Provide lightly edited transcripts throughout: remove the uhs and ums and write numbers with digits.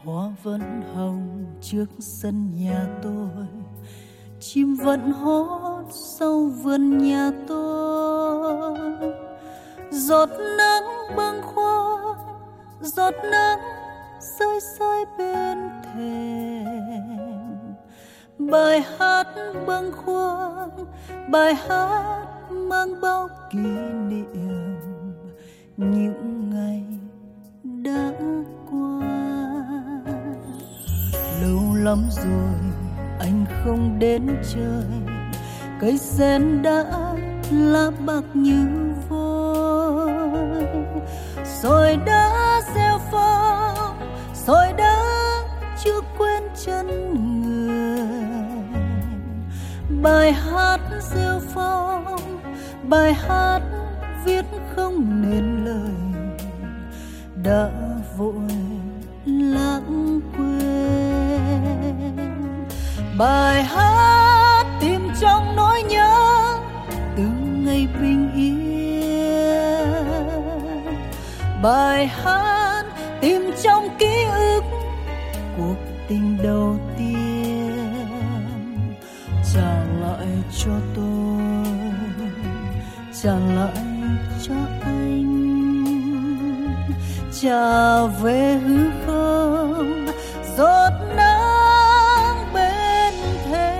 Hoa vẫn hồng trước sân nhà tôi, chim vẫn hót sau vườn nhà tôi. Giọt nắng bâng khuâng, giọt nắng rơi rơi bên thềm. Bài hát bâng khuâng, bài hát mang bao kỷ niệm những ngày đã qua. Lâu lắm rồi anh không đến chơi, cây sen đã lá bạc như vôi. Rồi đã gieo phong, rồi đã chưa quên chân người. Bài hát gieo phong, bài hát viết không nên lời, đã vội lãng quên. Bài hát tìm trong nỗi nhớ từ ngày bình yên. Bài hát tìm trong ký ức cuộc tình đầu tiên. Trả lại cho tôi, trả lại cho anh, trả về hư không giọt nắng bên thềm.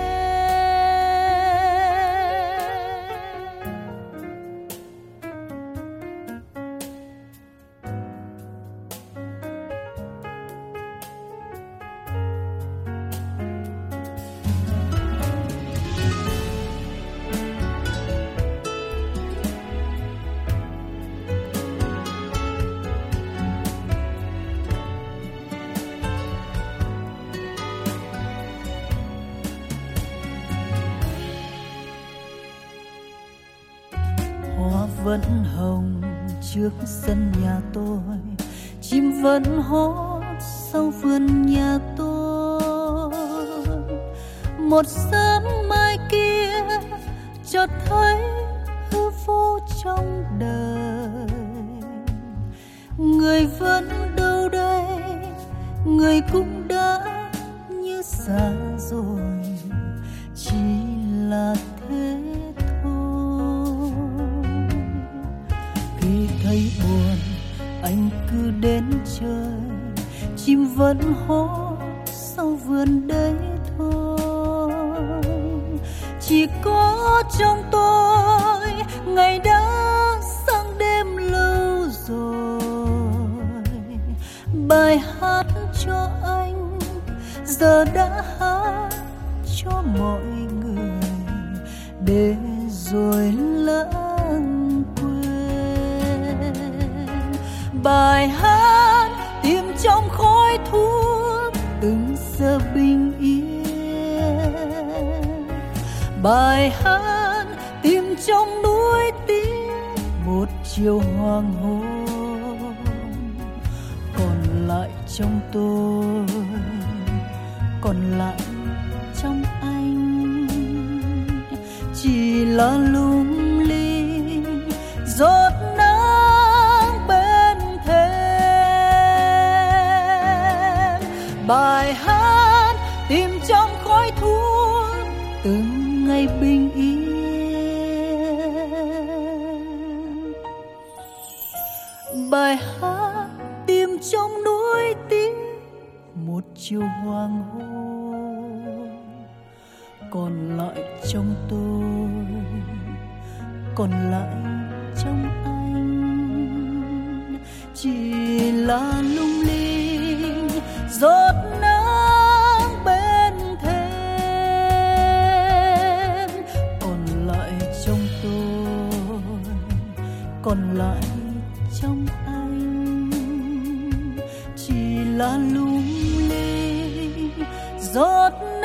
Hoa vẫn hồng trước sân nhà tôi, chim vẫn hót sau vườn nhà tôi. Một sớm mai kia chợt thấy hư vô trong đời. Người vẫn đâu đây, người cũng đã như xa rồi, chỉ là thế thôi. Khi thấy buồn anh cứ đến chơi, chim vẫn hót sau vườn đấy thôi. Chỉ có trong tôi ngày đã sang đêm lâu rồi. Bài hát cho anh giờ đã hát cho mọi người, để rồi lãng quên. Bài hát tìm trong khói thuốc từng giờ bình yên. Bài hát tìm trong núi tiếng một chiều hoàng hôn. Còn lại trong tôi, còn lại trong anh, chỉ là lung linh giọt nắng bên thềm. Bài hát tìm trong khói thuốc từng ngày bình yên. Bài hát tìm trong núi tiếng một chiều hoàng hôn. Còn lại trong tôi, còn lại trong anh, chỉ là lung linh giọt nắng bên thềm. Còn lại trong tôi, còn lại trong anh, chỉ là lung linh giọt